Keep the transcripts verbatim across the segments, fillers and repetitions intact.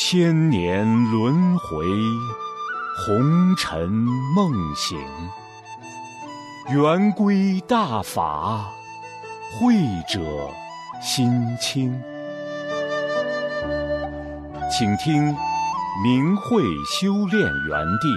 千年轮回，红尘梦醒。圆规大法，慧者心清。请听明慧修炼园地。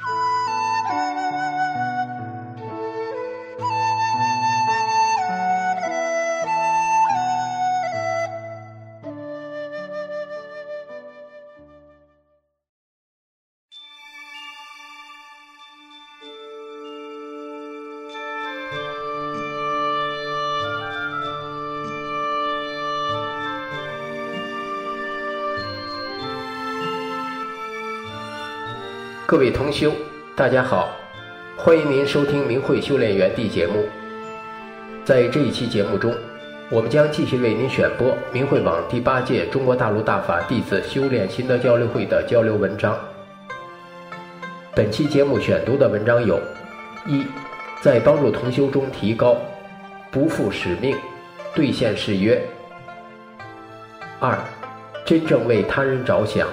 各位同修，大家好，欢迎您收听明慧修炼园地节目。在这一期节目中，我们将继续为您选播明慧网第八届中国大陆大法弟子修炼心得交流会的交流文章。本期节目选读的文章有：一，在帮助同修中提高，不负使命，兑现誓约；二，真正为他人着想。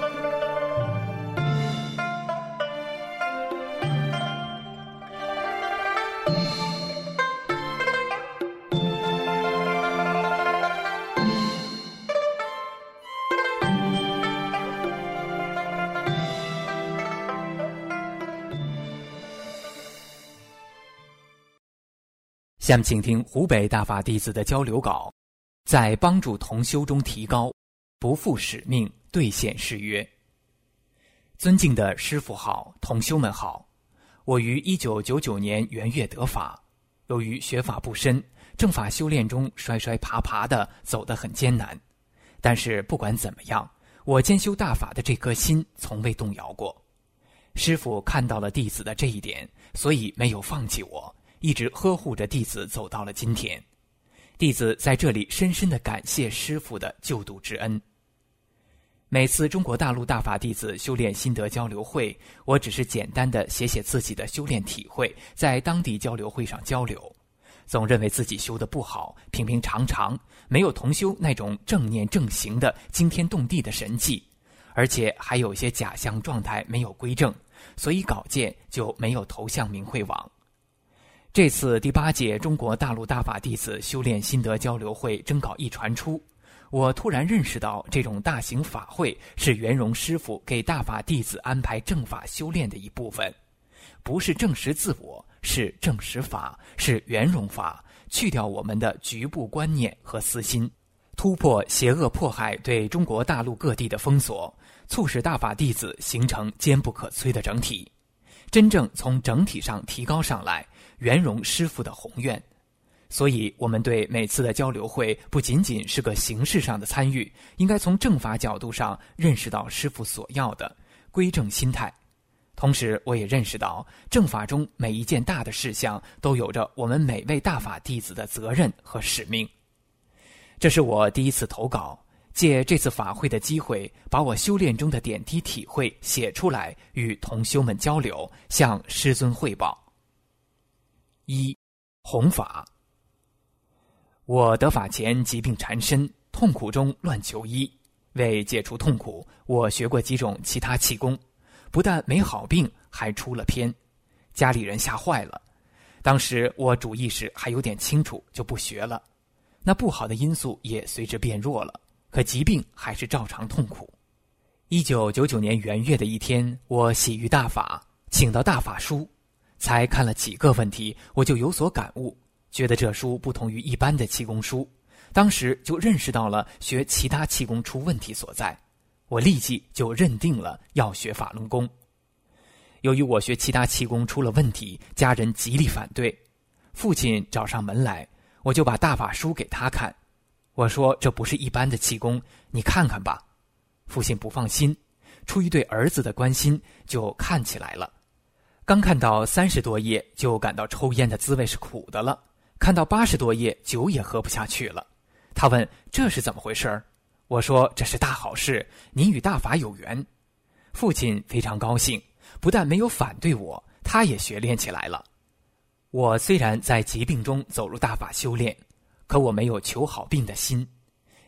下面请听湖北大法弟子的交流稿，在帮助同修中提高，不负使命，兑现誓约。尊敬的师父好，同修们好，我于一九九九年元月得法，由于学法不深，正法修炼中摔摔爬爬的走得很艰难，但是不管怎么样，我兼修大法的这颗心从未动摇过。师父看到了弟子的这一点，所以没有放弃我，一直呵护着弟子走到了今天。弟子在这里深深地感谢师父的救度之恩。每次中国大陆大法弟子修炼心得交流会，我只是简单地写写自己的修炼体会，在当地交流会上交流，总认为自己修得不好，平平常常，没有同修那种正念正行的惊天动地的神迹，而且还有些假象状态没有归正，所以稿件就没有投向明慧网。这次第八届中国大陆大法弟子修炼心得交流会征稿一传出，我突然认识到这种大型法会是圆融师父给大法弟子安排正法修炼的一部分，不是证实自我，是证实法，是圆融法，去掉我们的局部观念和私心，突破邪恶迫害对中国大陆各地的封锁，促使大法弟子形成坚不可摧的整体，真正从整体上提高上来，圆融师父的宏愿。所以我们对每次的交流会不仅仅是个形式上的参与，应该从正法角度上认识到师父所要的归正心态。同时我也认识到正法中每一件大的事项都有着我们每位大法弟子的责任和使命。这是我第一次投稿，借这次法会的机会，把我修炼中的点滴体会写出来，与同修们交流，向师尊汇报。一、弘法。我得法前疾病缠身，痛苦中乱求医，为解除痛苦，我学过几种其他气功，不但没好病，还出了偏，家里人吓坏了。当时我主意识还有点清楚，就不学了，那不好的因素也随之变弱了，可疾病还是照常痛苦。一九九九年元月的一天，我喜于大法，请到大法书，才看了几个问题，我就有所感悟，觉得这书不同于一般的气功书，当时就认识到了学其他气功出问题所在，我立即就认定了要学法轮功。由于我学其他气功出了问题，家人极力反对，父亲找上门来，我就把大法书给他看，我说这不是一般的气功，你看看吧。父亲不放心，出于对儿子的关心，就看起来了。刚看到三十多页，就感到抽烟的滋味是苦的了，看到八十多页，酒也喝不下去了。他问这是怎么回事？我说这是大好事，您与大法有缘。父亲非常高兴，不但没有反对我，他也学练起来了。我虽然在疾病中走入大法修炼，可我没有求好病的心，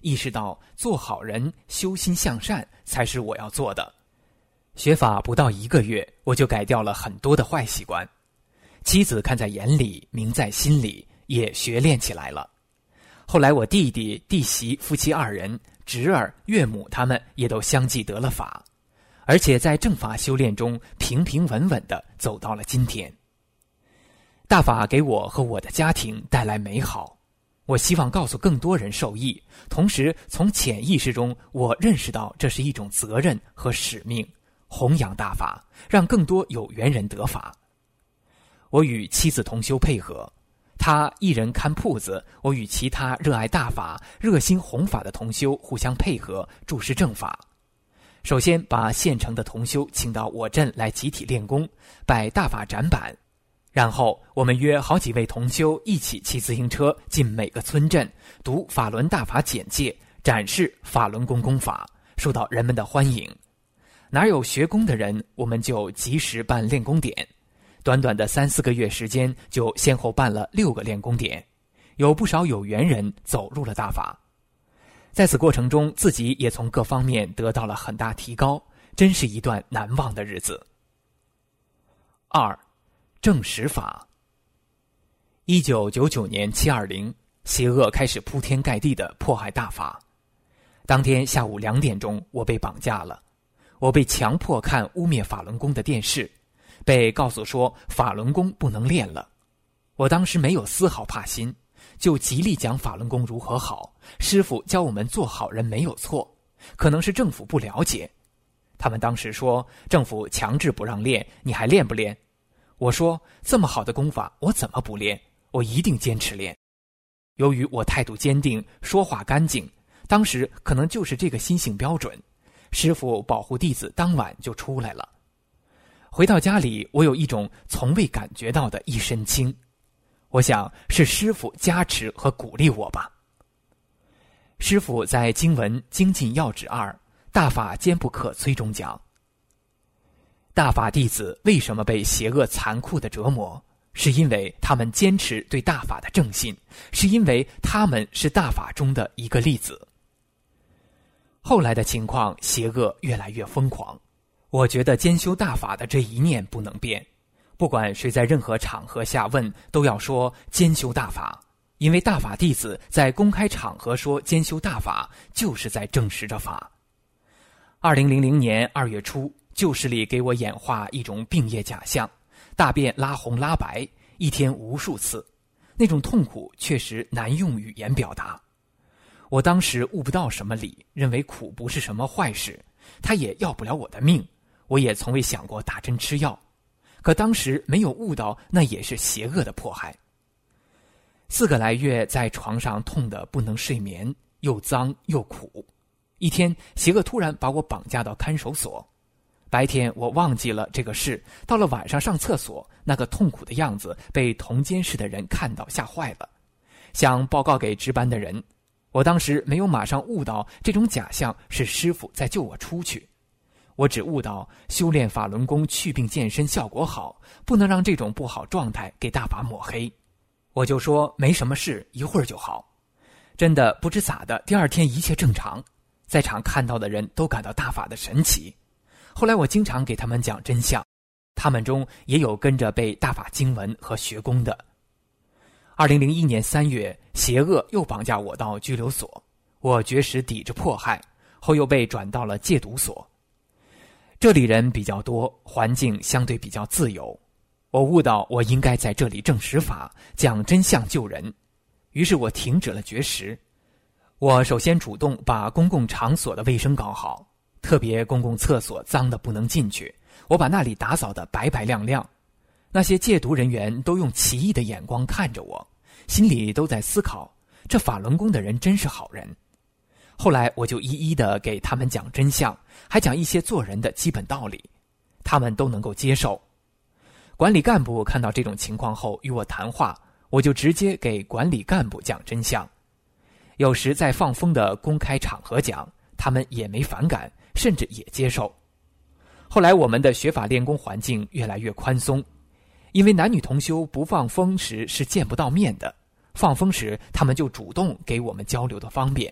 意识到做好人、修心向善才是我要做的。学法不到一个月，我就改掉了很多的坏习惯。妻子看在眼里，明在心里，也学练起来了。后来我弟弟、弟媳夫妻二人、侄儿、岳母他们也都相继得了法，而且在正法修炼中平平稳稳地走到了今天。大法给我和我的家庭带来美好，我希望告诉更多人受益，同时从潜意识中我认识到这是一种责任和使命，弘扬大法，让更多有缘人得法。我与妻子同修配合，他一人看铺子，我与其他热爱大法、热心弘法的同修互相配合，注释正法。首先把现成的同修请到我镇来集体练功，摆大法展板，然后我们约好几位同修一起骑自行车进每个村镇，读法轮大法简介，展示法轮功功法，受到人们的欢迎。哪有学功的人，我们就及时办练功点。短短的三四个月时间，就先后办了六个练功点，有不少有缘人走入了大法。在此过程中，自己也从各方面得到了很大提高，真是一段难忘的日子。二，正实法。一九九九年七二零，邪恶开始铺天盖地地迫害大法。当天下午两点钟，我被绑架了，我被强迫看污蔑法轮功的电视，被告诉说法轮功不能练了。我当时没有丝毫怕心，就极力讲法轮功如何好，师父教我们做好人没有错，可能是政府不了解。他们当时说政府强制不让练，你还练不练？我说这么好的功法我怎么不练？我一定坚持练。由于我态度坚定，说话干净，当时可能就是这个心性标准，师父保护弟子当晚就出来了。回到家里，我有一种从未感觉到的一身轻，我想是师父加持和鼓励我吧。师父在经文《精进要旨二》大法坚不可摧中讲，大法弟子为什么被邪恶残酷的折磨，是因为他们坚持对大法的正信，是因为他们是大法中的一个粒子。后来的情况，邪恶越来越疯狂，我觉得兼修大法的这一念不能变，不管谁在任何场合下问，都要说兼修大法，因为大法弟子在公开场合说兼修大法，就是在证实着法。二零零零年二月初，旧势力给我演化一种病业假象，大便拉红拉白，一天无数次，那种痛苦确实难用语言表达。我当时悟不到什么理，认为苦不是什么坏事，他也要不了我的命，我也从未想过打针吃药，可当时没有悟到那也是邪恶的迫害。四个来月在床上痛得不能睡眠，又脏又苦。一天邪恶突然把我绑架到看守所，白天我忘记了这个事，到了晚上上厕所，那个痛苦的样子被同监室的人看到，吓坏了，想报告给值班的人。我当时没有马上悟到这种假象是师父在救我出去，我只悟到修炼法轮功祛病健身效果好，不能让这种不好状态给大法抹黑。我就说没什么事，一会儿就好。真的不知咋的，第二天一切正常，在场看到的人都感到大法的神奇。后来我经常给他们讲真相，他们中也有跟着背大法经文和学功的。二零零一年三月，邪恶又绑架我到拘留所，我绝食抵制迫害，后又被转到了戒毒所。这里人比较多，环境相对比较自由，我悟到我应该在这里证实法，讲真相救人，于是我停止了绝食。我首先主动把公共场所的卫生搞好，特别公共厕所脏得不能进去，我把那里打扫得白白亮亮。那些戒毒人员都用奇异的眼光看着我，心里都在思考，这法轮功的人真是好人。后来我就一一的给他们讲真相，还讲一些做人的基本道理，他们都能够接受。管理干部看到这种情况后与我谈话，我就直接给管理干部讲真相。有时在放风的公开场合讲，他们也没反感，甚至也接受。后来我们的学法练功环境越来越宽松，因为男女同修不放风时是见不到面的，放风时他们就主动给我们交流的方便，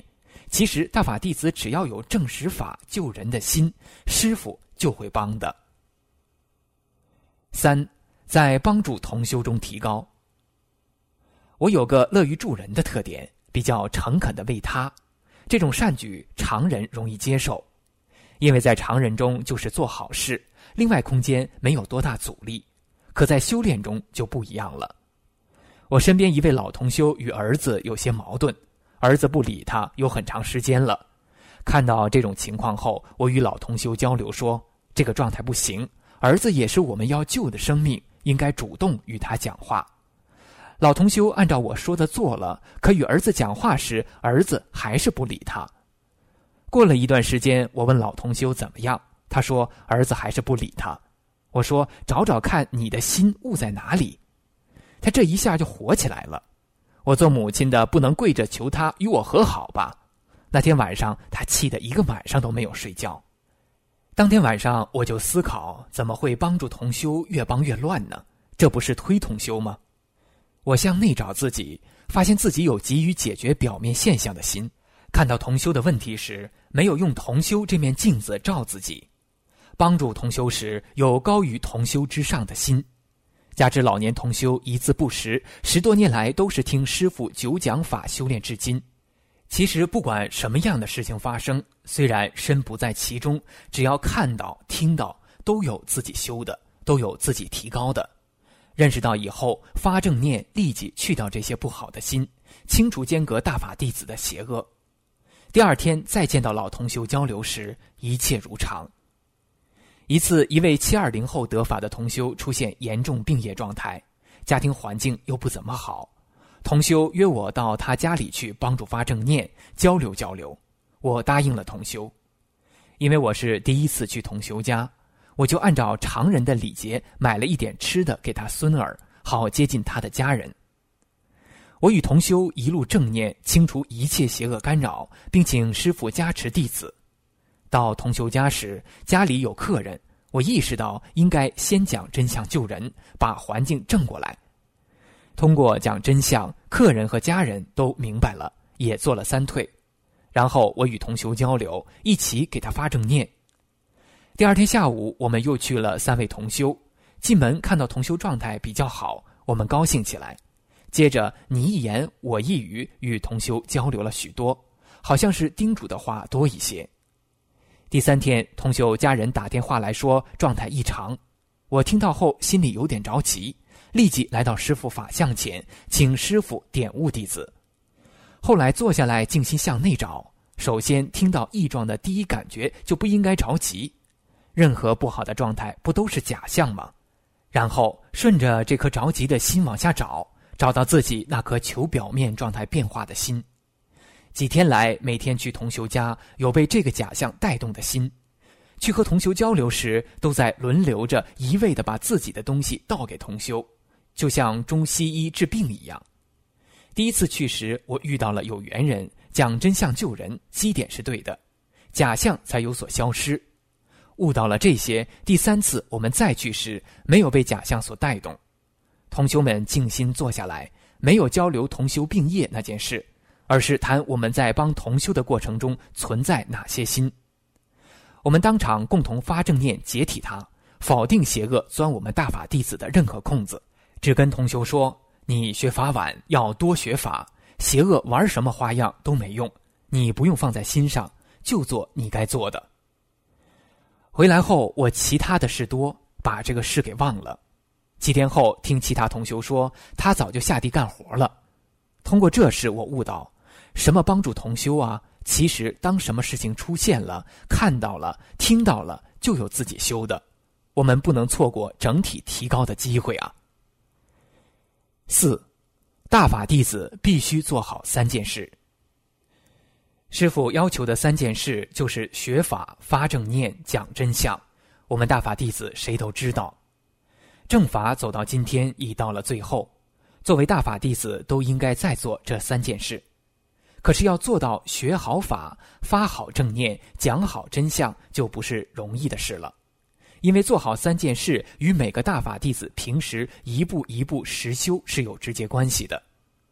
其实大法弟子只要有正实法救人的心，师父就会帮的。三，在帮助同修中提高。我有个乐于助人的特点，比较诚恳的为他，这种善举常人容易接受，因为在常人中就是做好事，另外空间没有多大阻力，可在修炼中就不一样了。我身边一位老同修与儿子有些矛盾，儿子不理他有很长时间了。看到这种情况后，我与老同修交流说，这个状态不行，儿子也是我们要救的生命，应该主动与他讲话。老同修按照我说的做了，可与儿子讲话时，儿子还是不理他。过了一段时间，我问老同修怎么样，他说儿子还是不理他。我说找找看你的心悟在哪里。他这一下就火起来了，我做母亲的不能跪着求他与我和好吧？那天晚上他气得一个晚上都没有睡觉。当天晚上我就思考，怎么会帮助同修越帮越乱呢？这不是推同修吗？我向内找自己，发现自己有急于解决表面现象的心，看到同修的问题时，没有用同修这面镜子照自己，帮助同修时有高于同修之上的心。加之老年同修一字不识，十多年来都是听师父久讲法修炼至今。其实不管什么样的事情发生，虽然身不在其中，只要看到听到，都有自己修的，都有自己提高的。认识到以后，发正念，立即去掉这些不好的心，清除间隔大法弟子的邪恶。第二天再见到老同修交流时，一切如常。一次，一位七二零后得法的同修出现严重病业状态，家庭环境又不怎么好。同修约我到他家里去帮助发正念，交流交流。我答应了同修。因为我是第一次去同修家，我就按照常人的礼节买了一点吃的给他孙儿，好接近他的家人。我与同修一路正念，清除一切邪恶干扰，并请师父加持弟子。到同修家时，家里有客人，我意识到应该先讲真相救人，把环境正过来。通过讲真相，客人和家人都明白了，也做了三退。然后我与同修交流，一起给他发正念。第二天下午，我们又去了三位同修，进门看到同修状态比较好，我们高兴起来。接着你一言我一语与同修交流了许多，好像是叮嘱的话多一些。第三天，同修家人打电话来说状态异常，我听到后心里有点着急，立即来到师父法像前，请师父点悟弟子。后来坐下来静心向内找，首先听到异状的第一感觉就不应该着急，任何不好的状态不都是假象吗？然后顺着这颗着急的心往下找，找到自己那颗求表面状态变化的心。几天来，每天去同修家，有被这个假象带动的心。去和同修交流时，都在轮流着一味地把自己的东西倒给同修，就像中西医治病一样。第一次去时，我遇到了有缘人，讲真相救人，基点是对的，假象才有所消失。悟到了这些，第三次我们再去时，没有被假象所带动。同修们静心坐下来，没有交流同修病业那件事，而是谈我们在帮同修的过程中存在哪些心。我们当场共同发正念解体它，否定邪恶钻我们大法弟子的任何空子，只跟同修说，你学法晚，要多学法，邪恶玩什么花样都没用，你不用放在心上，就做你该做的。回来后，我其他的事多，把这个事给忘了。几天后，听其他同修说，他早就下地干活了。通过这事，我悟到，什么帮助同修啊？其实当什么事情出现了，看到了，听到了，就有自己修的。我们不能错过整体提高的机会啊。四，大法弟子必须做好三件事。师父要求的三件事就是学法、发正念、讲真相。我们大法弟子谁都知道，正法走到今天已到了最后，作为大法弟子都应该再做这三件事。可是要做到学好法、发好正念、讲好真相，就不是容易的事了。因为做好三件事与每个大法弟子平时一步一步实修是有直接关系的。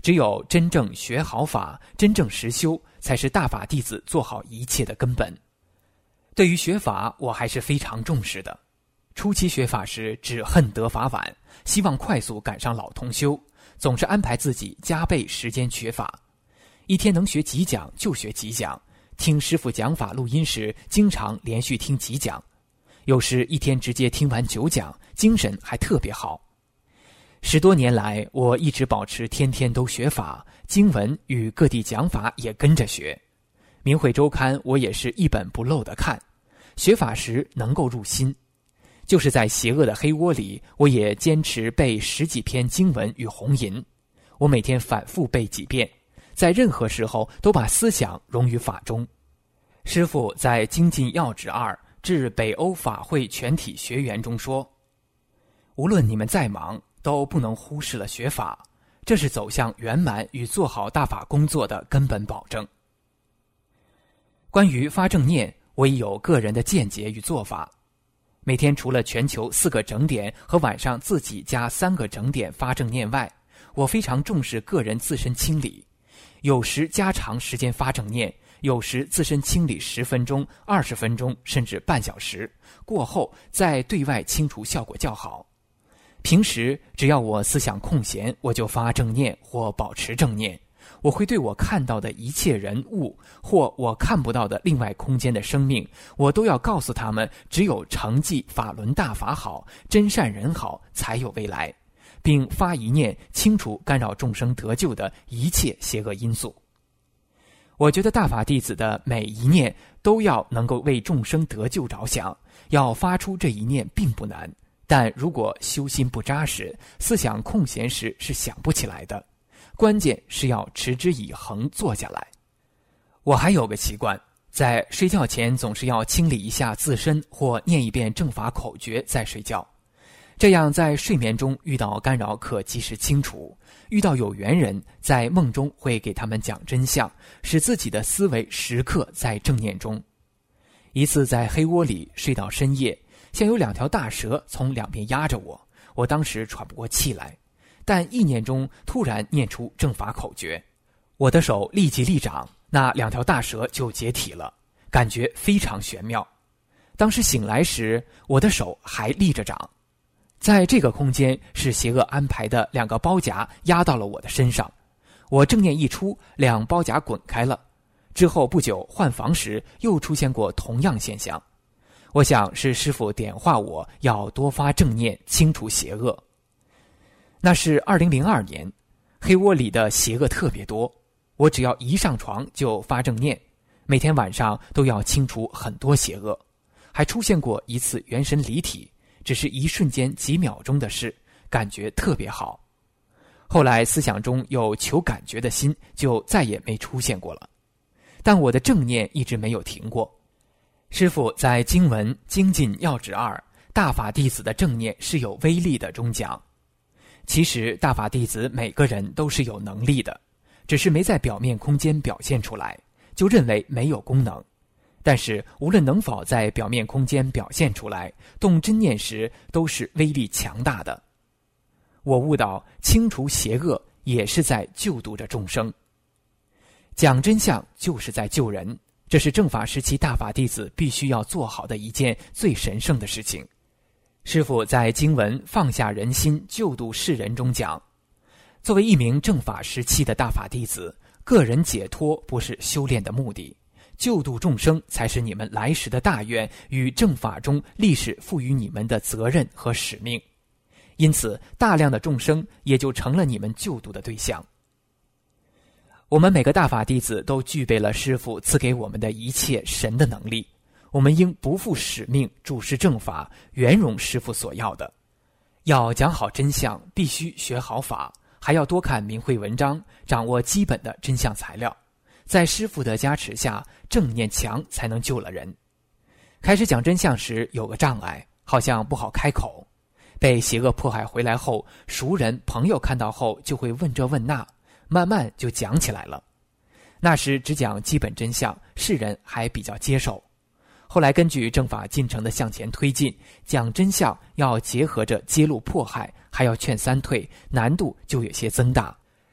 只有真正学好法，真正实修，才是大法弟子做好一切的根本。对于学法，我还是非常重视的。初期学法时，只恨得法晚，希望快速赶上老同修，总是安排自己加倍时间学法。一天能学几讲就学几讲，听师父讲法录音时，经常连续听几讲，有时一天直接听完九讲，精神还特别好。十多年来，我一直保持天天都学法，经文与各地讲法也跟着学。明慧周刊我也是一本不漏的看，学法时能够入心。就是在邪恶的黑窝里，我也坚持背十几篇经文与红吟，我每天反复背几遍，在任何时候都把思想融于法中。师父在《精进要旨二致北欧法会全体学员》中说，无论你们再忙，都不能忽视了学法，这是走向圆满与做好大法工作的根本保证。关于发正念，我也有个人的见解与做法。每天除了全球四个整点和晚上自己加三个整点发正念外，我非常重视个人自身清理，有时加长时间发正念，有时自身清理十分钟、二十分钟，甚至半小时，过后再对外清除效果较好。平时只要我思想空闲，我就发正念或保持正念。我会对我看到的一切人物，或我看不到的另外空间的生命，我都要告诉他们，只有承继法轮大法好，真善人好，才有未来，并发一念清除干扰众生得救的一切邪恶因素。我觉得大法弟子的每一念都要能够为众生得救着想，要发出这一念并不难，但如果修心不扎实，思想空闲时是想不起来的。关键是要持之以恒做下来。我还有个习惯，在睡觉前总是要清理一下自身，或念一遍正法口诀再睡觉，这样在睡眠中遇到干扰可及时清除，遇到有缘人在梦中会给他们讲真相，使自己的思维时刻在正念中。一次在黑窝里睡到深夜，像有两条大蛇从两边压着我，我当时喘不过气来，但意念中突然念出正法口诀，我的手立即立掌，那两条大蛇就解体了，感觉非常玄妙。当时醒来时，我的手还立着掌，在这个空间是邪恶安排的两个包夹压到了我的身上，我正念一出，两包夹滚开了。之后不久换房时又出现过同样现象，我想是师父点化我要多发正念，清除邪恶。那是二零零二年，黑窝里的邪恶特别多，我只要一上床就发正念，每天晚上都要清除很多邪恶，还出现过一次元神离体，只是一瞬间几秒钟的事，感觉特别好。后来思想中有求感觉的心，就再也没出现过了，但我的正念一直没有停过。师父在经文精进要旨二大法弟子的正念是有威力的中讲，其实大法弟子每个人都是有能力的，只是没在表面空间表现出来，就认为没有功能。但是无论能否在表面空间表现出来，动真念时都是威力强大的。我悟到清除邪恶也是在救度着众生，讲真相就是在救人，这是正法时期大法弟子必须要做好的一件最神圣的事情。师父在经文放下人心救度世人中讲，作为一名正法时期的大法弟子，个人解脱不是修炼的目的，救度众生才是你们来时的大愿与正法中历史赋予你们的责任和使命，因此大量的众生也就成了你们救度的对象。我们每个大法弟子都具备了师父赐给我们的一切神的能力，我们应不负使命，注释正法，圆融师父所要的。要讲好真相，必须学好法，还要多看明慧文章，掌握基本的真相材料。在师父的加持下，正念强才能救了人。开始讲真相时有个障碍，好像不好开口。被邪恶迫害回来后，熟人朋友看到后就会问这问那，慢慢就讲起来了。那时只讲基本真相，世人还比较接受。后来根据正法进程的向前推进，讲真相要结合着揭露迫害，还要劝三退，难度就有些增大。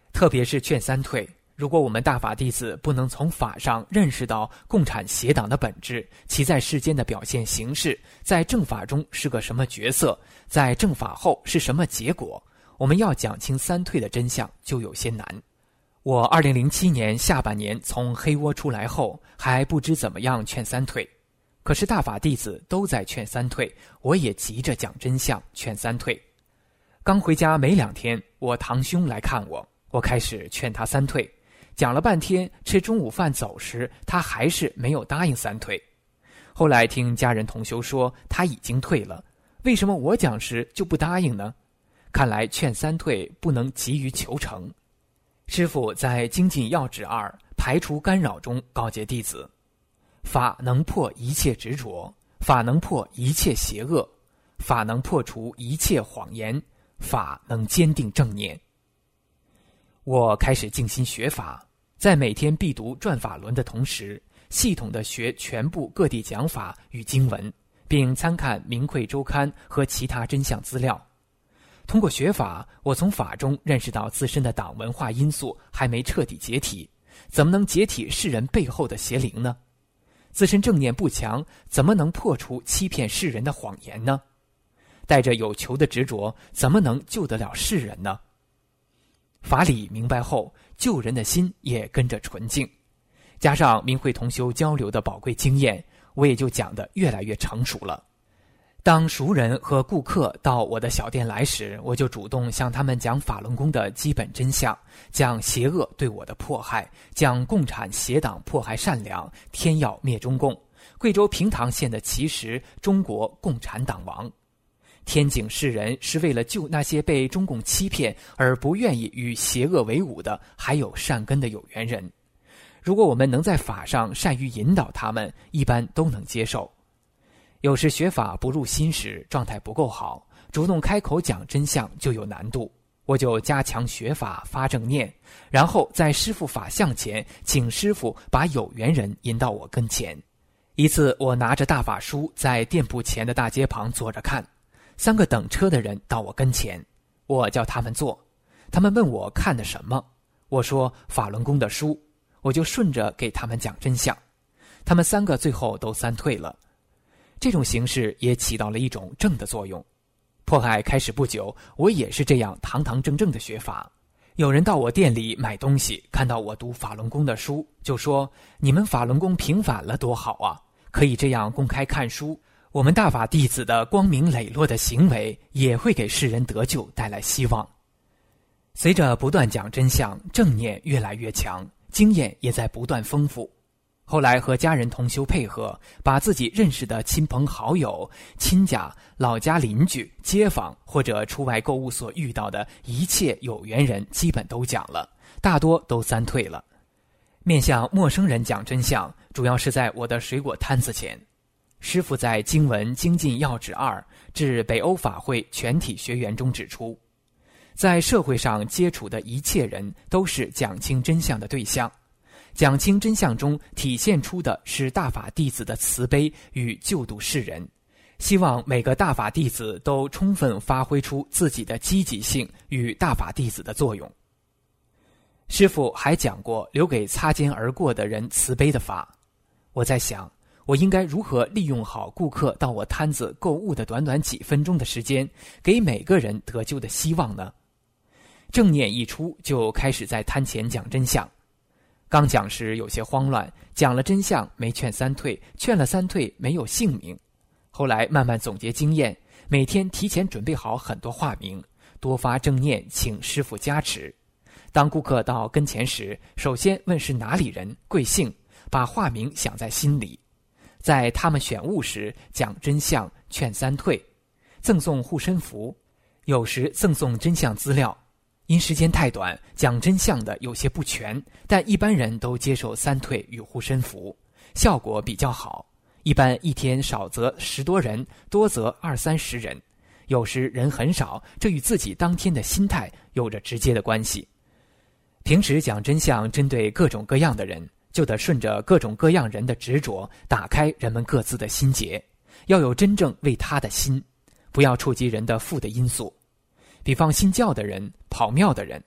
特别是劝三退。如果我们大法弟子不能从法上认识到共产邪党的本质，其在世间的表现形式，在正法中是个什么角色，在正法后是什么结果，我们要讲清三退的真相就有些难。我二零零七年下半年从黑窝出来后，还不知怎么样劝三退，可是大法弟子都在劝三退，我也急着讲真相劝三退。刚回家没两天，我堂兄来看我，我开始劝他三退，讲了半天，吃中午饭走时，他还是没有答应三退。后来听家人同修说他已经退了，为什么我讲时就不答应呢？看来劝三退不能急于求成。师父在精进要旨二排除干扰中告诫弟子，法能破一切执着，法能破一切邪恶，法能破除一切谎言，法能坚定正念。我开始静心学法，在每天必读转法轮的同时，系统地学全部各地讲法与经文，并参看明慧周刊和其他真相资料。通过学法，我从法中认识到自身的党文化因素还没彻底解体，怎么能解体世人背后的邪灵呢？自身正念不强，怎么能破除欺骗世人的谎言呢？带着有求的执着，怎么能救得了世人呢？法理明白后，救人的心也跟着纯净，加上明慧同修交流的宝贵经验，我也就讲得越来越成熟了。当熟人和顾客到我的小店来时，我就主动向他们讲法轮功的基本真相，讲邪恶对我的迫害，讲共产邪党迫害善良，天要灭中共，贵州平塘县的奇石，中国共产党亡。天警示人是为了救那些被中共欺骗而不愿意与邪恶为伍的还有善根的有缘人，如果我们能在法上善于引导他们，一般都能接受。有时学法不入心时，状态不够好，主动开口讲真相就有难度，我就加强学法发正念，然后在师父法像前请师父把有缘人引到我跟前。一次我拿着大法书在店铺前的大街旁坐着看，三个等车的人到我跟前，我叫他们坐，他们问我看的什么，我说法轮功的书，我就顺着给他们讲真相，他们三个最后都三退了。这种形式也起到了一种正的作用。迫害开始不久，我也是这样堂堂正正的学法。有人到我店里买东西，看到我读法轮功的书，就说你们法轮功平反了多好啊，可以这样公开看书，我们大法弟子的光明磊落的行为也会给世人得救带来希望。随着不断讲真相，正念越来越强，经验也在不断丰富。后来和家人同修配合，把自己认识的亲朋好友、亲家、老家邻居、街坊或者出外购物所遇到的一切有缘人基本都讲了，大多都三退了。面向陌生人讲真相，主要是在我的水果摊子前。师父在经文精进要旨二至北欧法会全体学员中指出，在社会上接触的一切人都是讲清真相的对象，讲清真相中体现出的是大法弟子的慈悲与救度世人，希望每个大法弟子都充分发挥出自己的积极性与大法弟子的作用。师父还讲过留给擦肩而过的人慈悲的法，我在想我应该如何利用好顾客到我摊子购物的短短几分钟的时间，给每个人得救的希望呢？正念一出，就开始在摊前讲真相。刚讲时有些慌乱，讲了真相没劝三退，劝了三退没有姓名。后来慢慢总结经验，每天提前准备好很多化名，多发正念请师父加持。当顾客到跟前时，首先问是哪里人贵姓，把化名想在心里。在他们选物时讲真相劝三退，赠送护身符，有时赠送真相资料。因时间太短，讲真相的有些不全，但一般人都接受三退与护身符，效果比较好。一般一天少则十多人，多则二三十人，有时人很少，这与自己当天的心态有着直接的关系。平时讲真相针对各种各样的人，就得顺着各种各样人的执着，打开人们各自的心结，要有真正为他的心，不要触及人的负的因素。比方信教的人、跑庙的人，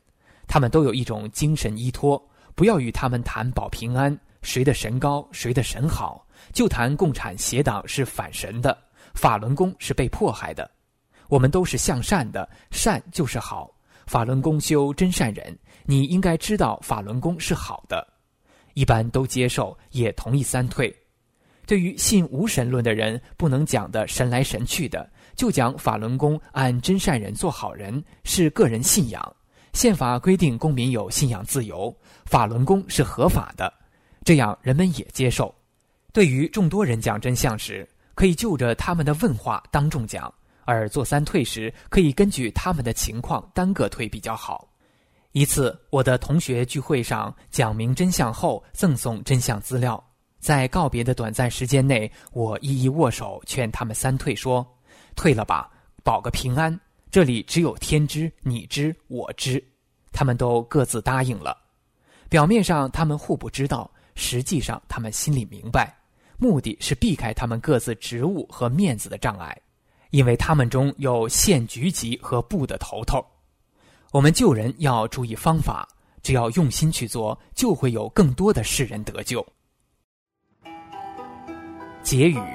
他们都有一种精神依托，不要与他们谈保平安，谁的神高，谁的神好，就谈共产协党是反神的，法轮功是被迫害的。我们都是向善的，善就是好。法轮功修真善人，你应该知道法轮功是好的。一般都接受，也同意三退。对于信无神论的人，不能讲的神来神去的，就讲法轮功按真善人做好人，是个人信仰。宪法规定公民有信仰自由，法轮功是合法的，这样人们也接受。对于众多人讲真相时，可以就着他们的问话当众讲，而做三退时，可以根据他们的情况单个退比较好。一次，我的同学聚会上讲明真相后，赠送真相资料。在告别的短暂时间内，我一一握手劝他们三退，说：退了吧，保个平安，这里只有天知、你知、我知。他们都各自答应了。表面上他们互不知道，实际上他们心里明白，目的是避开他们各自职务和面子的障碍，因为他们中有县局级和部的头头。我们救人要注意方法，只要用心去做，就会有更多的世人得救。结语：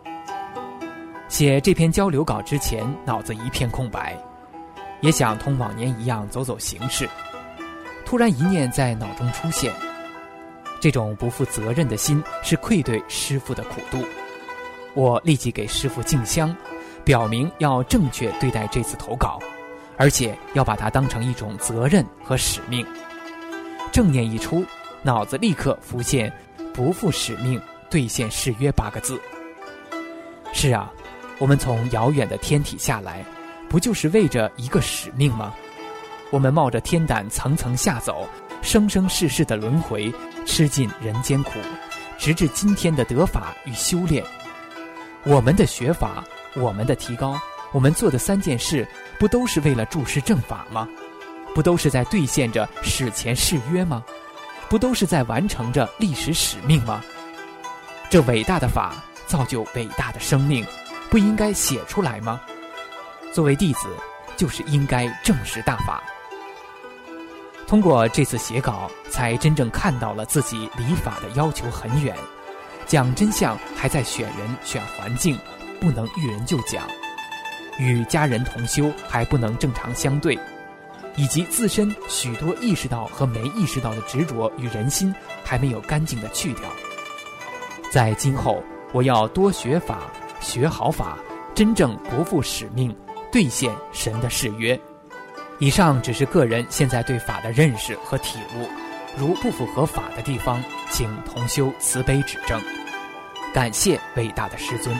写这篇交流稿之前，脑子一片空白，也想同往年一样走走形式。突然一念在脑中出现，这种不负责任的心是愧对师父的苦度。我立即给师父敬香，表明要正确对待这次投稿，而且要把它当成一种责任和使命。正念一出，脑子立刻浮现不负使命兑现誓约八个字。是啊，我们从遥远的天体下来，不就是为着一个使命吗？我们冒着天胆层层下走，生生世世的轮回，吃尽人间苦，直至今天的得法与修炼。我们的学法，我们的提高，我们做的三件事，不都是为了注释正法吗？不都是在兑现着史前誓约吗？不都是在完成着历史使命吗？这伟大的法造就伟大的生命，不应该写出来吗？作为弟子，就是应该正视大法。通过这次写稿，才真正看到了自己离法的要求很远。讲真相还在选人选环境，不能遇人就讲，与家人同修还不能正常相对，以及自身许多意识到和没意识到的执着与人心还没有干净的去掉。在今后，我要多学法，学好法，真正不负使命，兑现神的誓约。以上只是个人现在对法的认识和体悟，如不符合法的地方，请同修慈悲指正。感谢伟大的师尊。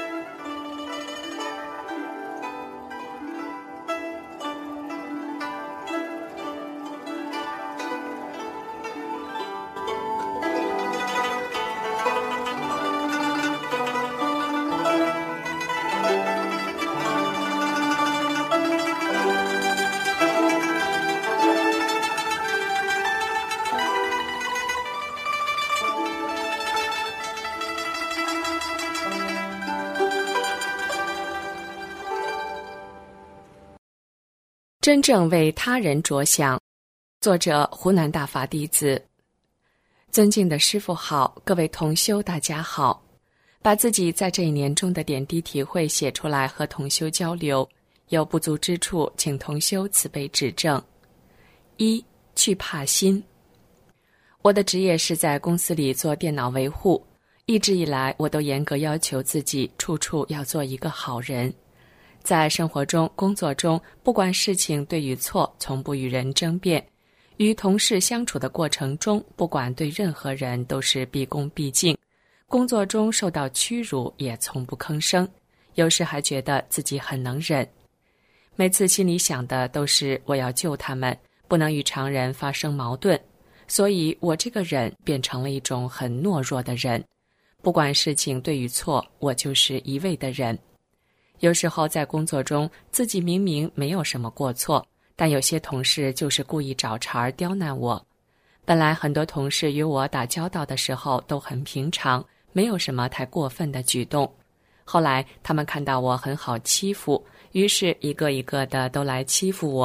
真正为他人着想，作者湖南大法弟子。尊敬的师父好，各位同修大家好。把自己在这一年中的点滴体会写出来和同修交流，有不足之处请同修慈悲指正。一、去怕心。我的职业是在公司里做电脑维护，一直以来我都严格要求自己处处要做一个好人。在生活中、工作中，不管事情对与错，从不与人争辩。与同事相处的过程中，不管对任何人都是毕恭毕敬。工作中受到屈辱，也从不吭声。有时还觉得自己很能忍。每次心里想的都是我要救他们，不能与常人发生矛盾。所以我这个忍变成了一种很懦弱的人。不管事情对与错，我就是一味的忍。有时候在工作中，自己明明没有什么过错，但有些同事就是故意找茬刁难我。本来很多同事与我打交道的时候都很平常，没有什么太过分的举动。后来他们看到我很好欺负，于是一个一个的都来欺负我，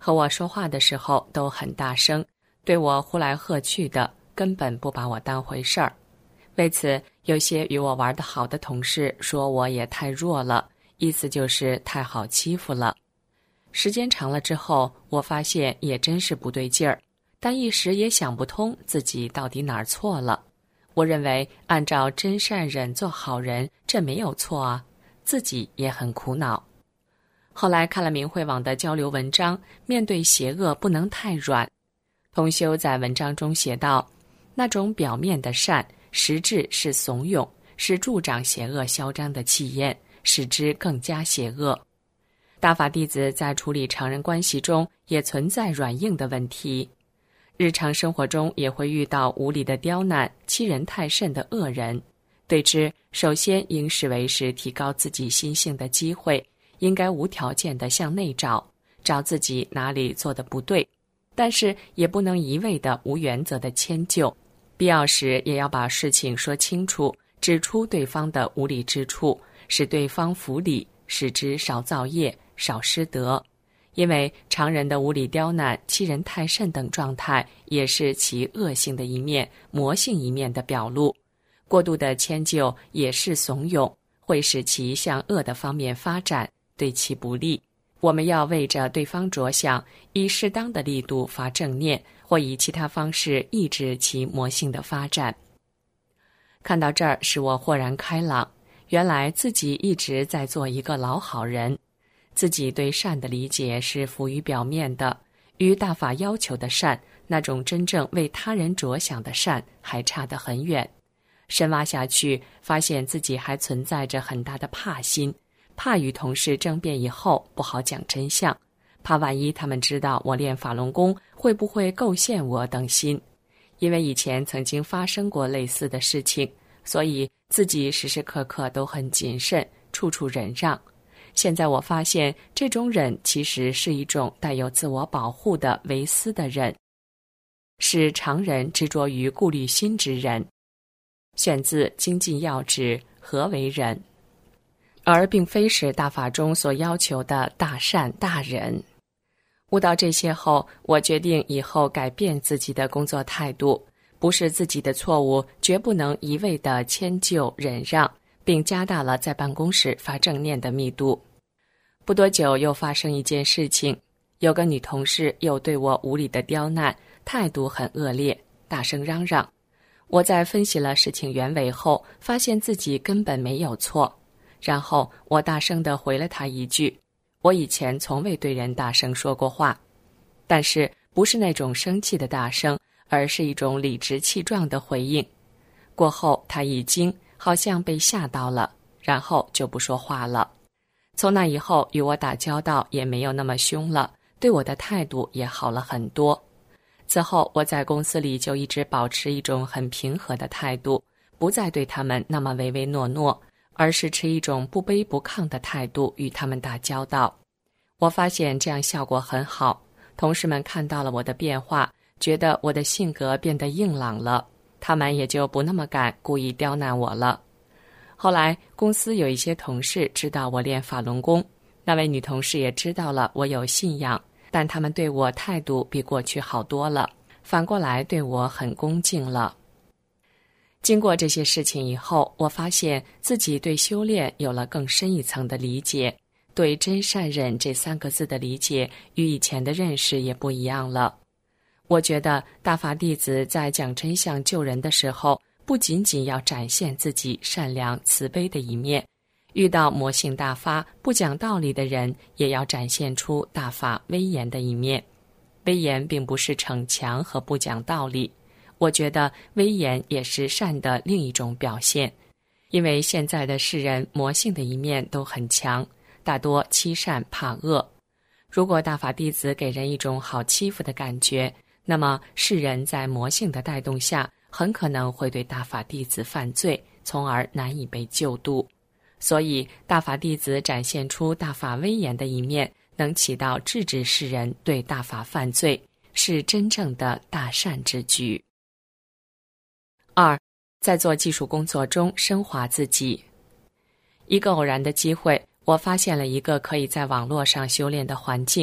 和我说话的时候都很大声，对我呼来喝去的，根本不把我当回事儿。为此，有些与我玩得好的同事说我也太弱了，意思就是太好欺负了。时间长了之后，我发现也真是不对劲儿，但一时也想不通自己到底哪儿错了。我认为按照真善忍做好人，这没有错啊，自己也很苦恼。后来看了明慧网的交流文章，面对邪恶不能太软。同修在文章中写道，那种表面的善，实质是怂恿，是助长邪恶嚣张的气焰，使之更加邪恶。大法弟子在处理常人关系中也存在软硬的问题，日常生活中也会遇到无理的刁难、欺人太甚的恶人，对之首先应视为是提高自己心性的机会，应该无条件地向内找，找自己哪里做得不对，但是也不能一味地无原则地迁就，必要时也要把事情说清楚，指出对方的无理之处，使对方服理，使之少造业，少失德。因为常人的无理刁难、欺人太甚等状态，也是其恶性的一面、魔性一面的表露。过度的迁就也是怂恿，会使其向恶的方面发展，对其不利。我们要为着对方着想，以适当的力度发正念，或以其他方式抑制其魔性的发展。看到这儿，使我豁然开朗，原来自己一直在做一个老好人。自己对善的理解是浮于表面的，与大法要求的善，那种真正为他人着想的善，还差得很远。深挖下去，发现自己还存在着很大的怕心，怕与同事争辩以后不好讲真相，怕万一他们知道我练法轮功会不会构陷我等心。因为以前曾经发生过类似的事情，所以自己时时刻刻都很谨慎，处处忍让。现在我发现，这种忍其实是一种带有自我保护的为私的忍，是常人执着于顾虑心之忍。选自《精进要旨》，何为忍？而并非是大法中所要求的大善大忍。悟到这些后，我决定以后改变自己的工作态度，不是自己的错误，绝不能一味地迁就忍让，并加大了在办公室发正念的密度。不多久又发生一件事情，有个女同事又对我无理的刁难，态度很恶劣，大声嚷嚷。我在分析了事情原委后，发现自己根本没有错，然后我大声地回了她一句，我以前从未对人大声说过话，但是不是那种生气的大声，而是一种理直气壮的回应。过后她一惊，好像被吓到了，然后就不说话了。从那以后，与我打交道也没有那么凶了，对我的态度也好了很多。此后，我在公司里就一直保持一种很平和的态度，不再对他们那么唯唯诺诺，而是持一种不卑不亢的态度与他们打交道。我发现这样效果很好，同事们看到了我的变化，觉得我的性格变得硬朗了，他们也就不那么敢故意刁难我了。后来公司有一些同事知道我练法轮功，那位女同事也知道了我有信仰，但他们对我态度比过去好多了，反过来对我很恭敬了。经过这些事情以后，我发现自己对修炼有了更深一层的理解，对真善忍这三个字的理解与以前的认识也不一样了。我觉得大法弟子在讲真相救人的时候，不仅仅要展现自己善良慈悲的一面，遇到魔性大发不讲道理的人，也要展现出大法威严的一面。威严并不是逞强和不讲道理，我觉得威严也是善的另一种表现。因为现在的世人魔性的一面都很强，大多欺善怕恶。如果大法弟子给人一种好欺负的感觉，那么世人在魔性的带动下，很可能会对大法弟子犯罪，从而难以被救度。所以大法弟子展现出大法威严的一面，能起到制止世人对大法犯罪，是真正的大善之举。二，在做技术工作中升华自己。一个偶然的机会，我发现了一个可以在网络上修炼的环境，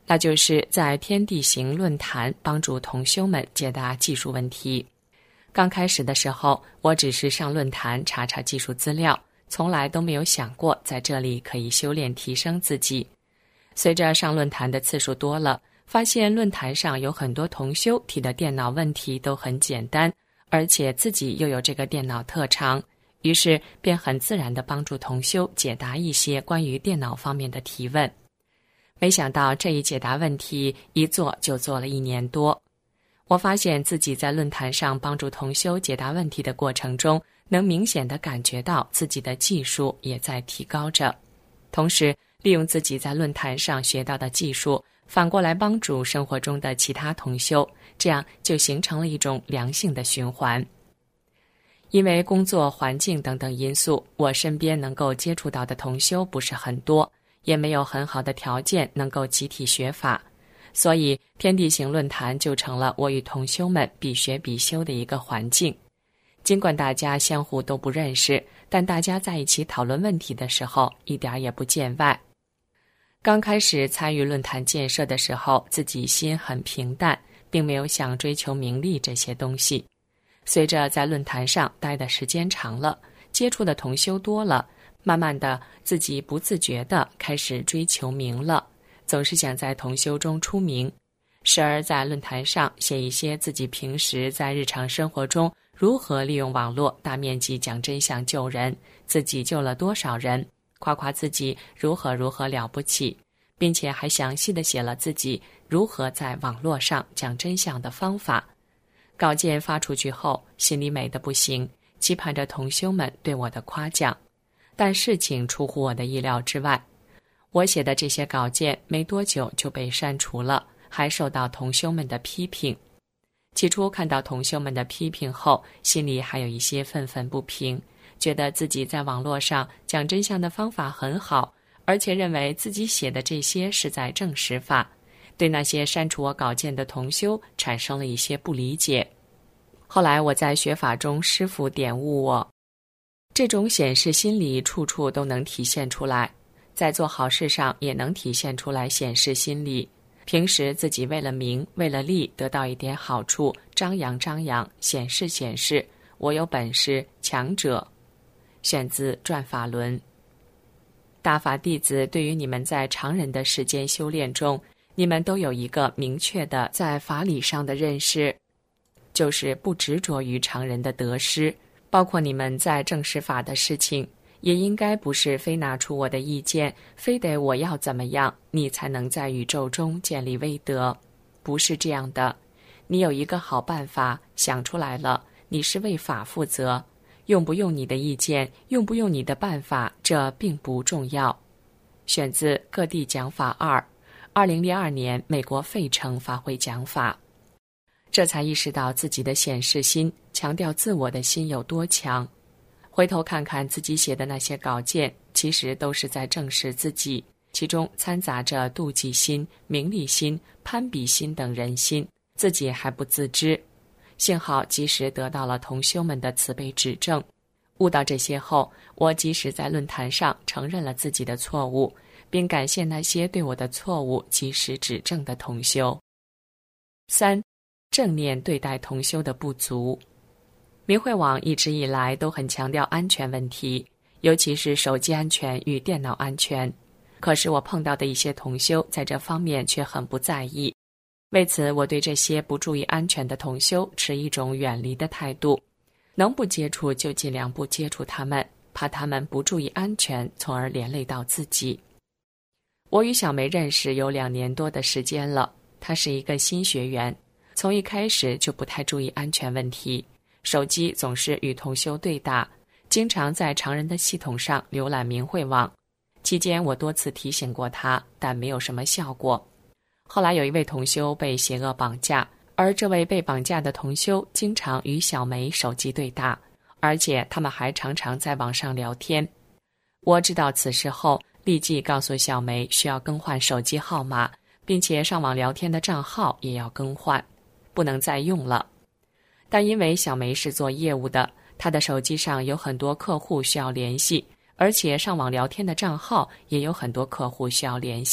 那就是在天地行论坛帮助同修们解答技术问题。刚开始的时候，我只是上论坛查查技术资料，从来都没有想过在这里可以修炼提升自己。随着上论坛的次数多了，发现论坛上有很多同修提的电脑问题都很简单，而且自己又有这个电脑特长，于是便很自然地帮助同修解答一些关于电脑方面的提问。没想到这一解答问题一做就做了一年多。我发现自己在论坛上帮助同修解答问题的过程中，能明显地感觉到自己的技术也在提高着，同时利用自己在论坛上学到的技术，反过来帮助生活中的其他同修，这样就形成了一种良性的循环。因为工作环境等等因素，我身边能够接触到的同修不是很多，也没有很好的条件能够集体学法，所以天地行论坛就成了我与同修们必学必修的一个环境。尽管大家相互都不认识，但大家在一起讨论问题的时候一点也不见外。刚开始参与论坛建设的时候，自己心很平淡，并没有想追求名利这些东西。随着在论坛上待的时间长了，接触的同修多了，慢慢的自己不自觉地开始追求名了，总是想在同修中出名，时而在论坛上写一些自己平时在日常生活中如何利用网络大面积讲真相救人，自己救了多少人，夸夸自己如何如何了不起，并且还详细地写了自己如何在网络上讲真相的方法。稿件发出去后，心里美得不行，期盼着同修们对我的夸奖。但事情出乎我的意料之外，我写的这些稿件没多久就被删除了，还受到同修们的批评。起初看到同修们的批评后，心里还有一些愤愤不平，觉得自己在网络上讲真相的方法很好，而且认为自己写的这些是在证实法，对那些删除我稿件的同修产生了一些不理解。后来我在学法中，师父点悟我，这种显示心理处处都能体现出来，在做好事上也能体现出来显示心理。平时自己为了名为了利得到一点好处，张扬张扬，显示显示，我有本事，强者。选自转法轮。大法弟子对于你们在常人的世间修炼中，你们都有一个明确的在法理上的认识，就是不执着于常人的得失，包括你们在证实法的事情，也应该不是非拿出我的意见，非得我要怎么样，你才能在宇宙中建立威德，不是这样的。你有一个好办法，想出来了，你是为法负责，用不用你的意见，用不用你的办法，这并不重要。选自各地讲法二，二零零二年美国费城法会讲法。这才意识到自己的显示心，强调自我的心有多强。回头看看自己写的那些稿件，其实都是在证实自己，其中掺杂着妒忌心、名利心、攀比心等人心，自己还不自知。幸好及时得到了同修们的慈悲指正，悟到这些后，我及时在论坛上承认了自己的错误，并感谢那些对我的错误及时指正的同修。三、正念对待同修的不足。明慧网一直以来都很强调安全问题，尤其是手机安全与电脑安全。可是我碰到的一些同修在这方面却很不在意，为此我对这些不注意安全的同修持一种远离的态度，能不接触就尽量不接触他们，怕他们不注意安全，从而连累到自己。我与小梅认识有两年多的时间了，她是一个新学员，从一开始就不太注意安全问题，手机总是与同修对打，经常在常人的系统上浏览明慧网。期间我多次提醒过他，但没有什么效果。后来有一位同修被邪恶绑架，而这位被绑架的同修经常与小梅手机对打，而且他们还常常在网上聊天。我知道此事后，立即告诉小梅需要更换手机号码，并且上网聊天的账号也要更换，不能再用了。但因为小梅是做业务的，她的手机上有很多客户需要联系，而且上网聊天的账号也有很多客户需要联系，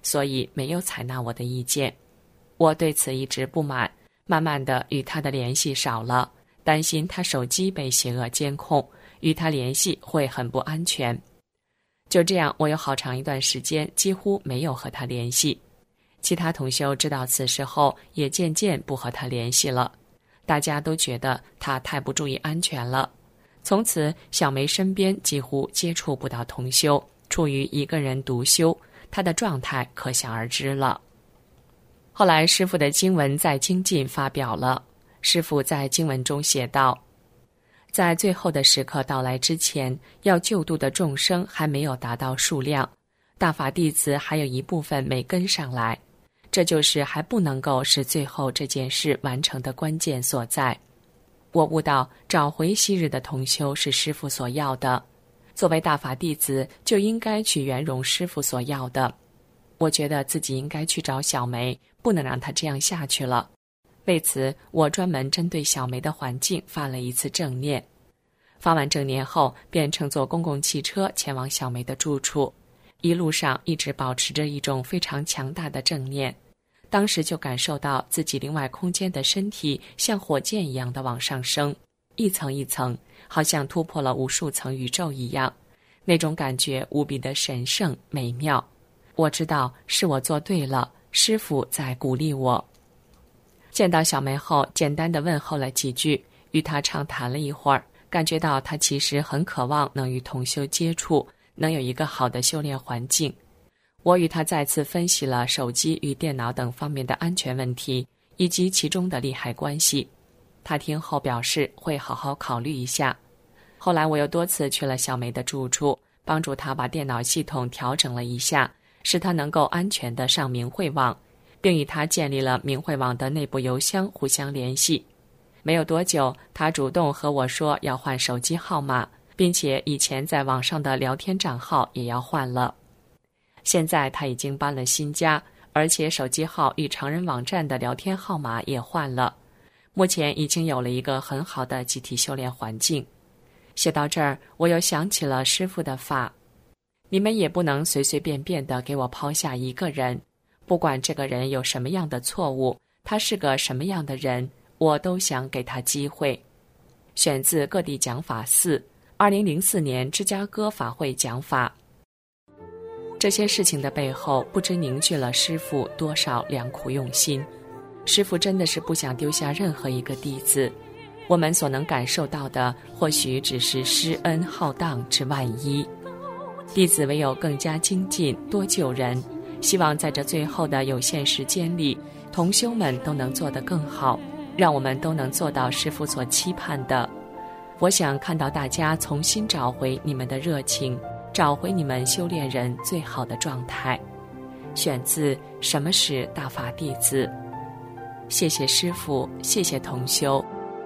所以没有采纳我的意见。我对此一直不满，慢慢的与他的联系少了，担心他手机被邪恶监控，与他联系会很不安全。就这样，我有好长一段时间几乎没有和他联系。其他同修知道此事后，也渐渐不和他联系了。大家都觉得他太不注意安全了。从此，小梅身边几乎接触不到同修，处于一个人独修，他的状态可想而知了。后来师父的经文在精进发表了，师父在经文中写道，在最后的时刻到来之前，要救度的众生还没有达到数量，大法弟子还有一部分没跟上来，这就是还不能够使最后这件事完成的关键所在。我悟到找回昔日的同修是师父所要的，作为大法弟子就应该去圆融师父所要的。我觉得自己应该去找小梅，不能让她这样下去了。为此，我专门针对小梅的环境发了一次正念。发完正念后，便乘坐公共汽车前往小梅的住处，一路上一直保持着一种非常强大的正念。当时就感受到自己另外空间的身体像火箭一样的往上升，一层一层，好像突破了无数层宇宙一样，那种感觉无比的神圣美妙。我知道是我做对了，师父在鼓励我。见到小梅后，简单地问候了几句，与她畅谈了一会儿，感觉到她其实很渴望能与同修接触，能有一个好的修炼环境。我与她再次分析了手机与电脑等方面的安全问题，以及其中的利害关系。她听后表示会好好考虑一下。后来我又多次去了小梅的住处，帮助她把电脑系统调整了一下，使她能够安全地上明慧网，并与她建立了明慧网的内部邮箱互相联系。没有多久，她主动和我说要换手机号码，并且以前在网上的聊天账号也要换了。现在她已经搬了新家，而且手机号与常人网站的聊天号码也换了。目前已经有了一个很好的集体修炼环境。写到这儿，我又想起了师父的法，你们也不能随随便便地给我抛下一个人，不管这个人有什么样的错误，他是个什么样的人，我都想给他机会。选自各地讲法四，二零零四年芝加哥法会讲法。这些事情的背后，不知凝聚了师父多少良苦用心。师父真的是不想丢下任何一个弟子，我们所能感受到的或许只是施恩浩荡之万一。弟子唯有更加精进，多救人，希望在这最后的有限时间里，同修们都能做得更好，让我们都能做到师父所期盼的。我想看到大家重新找回你们的热情，找回你们修炼人最好的状态。选自《什么是大法弟子》。谢谢师父，谢谢同修。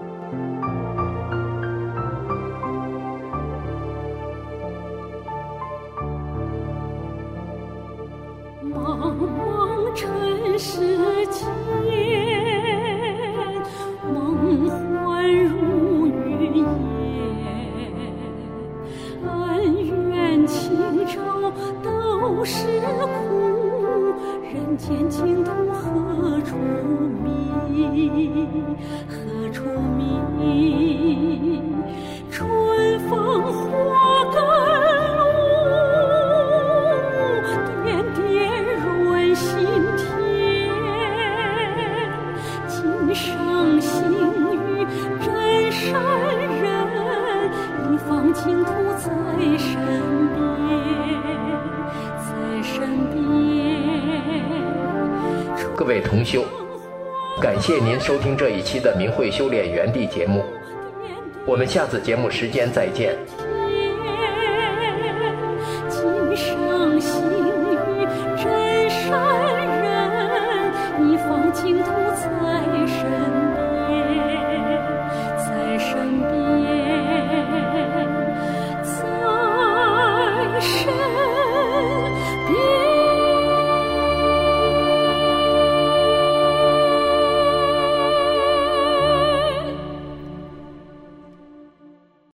茫茫尘世间，梦幻如云烟，恩怨情仇都是苦，人间净土何处觅？何处觅？春风花甘露，点点润心田。今生幸遇真善人，一方净土在身边，在身边。 各位同修，感谢您收听这一期的明慧修炼园地节目，我们下次节目时间再见。